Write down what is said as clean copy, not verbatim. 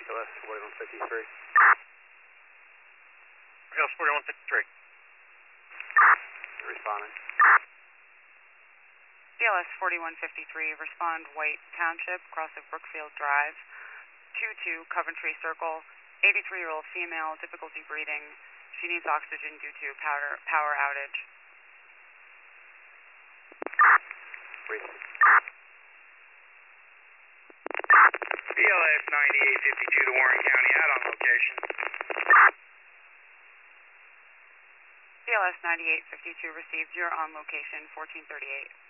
BLS 4153. BLS 4153. Responding. BLS 4153, respond White Township, cross of Brookfield Drive, 22 Coventry Circle, 83-year-old female, difficulty breathing. She needs oxygen due to power outage. Briefing. BLS 9852 to Warren County, out on location. BLS 9852 received, you're on location 1438.